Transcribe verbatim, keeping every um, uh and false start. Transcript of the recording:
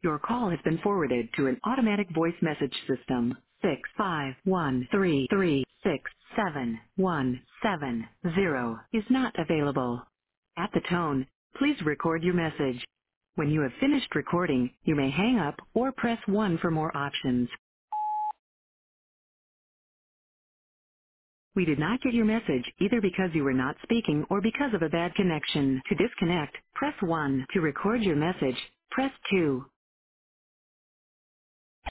Your call has been forwarded to an automatic voice message system. Six five one three three six seven one seven zero is not available. At the tone, please record your message. When you have finished recording, you may hang up or press one for more options. We did not get your message either because you were not speaking or because of a bad connection. To disconnect, press one. To record your message, press two.